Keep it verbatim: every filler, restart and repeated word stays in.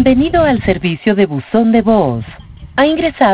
Bienvenido al servicio de buzón de voz. Ha ingresado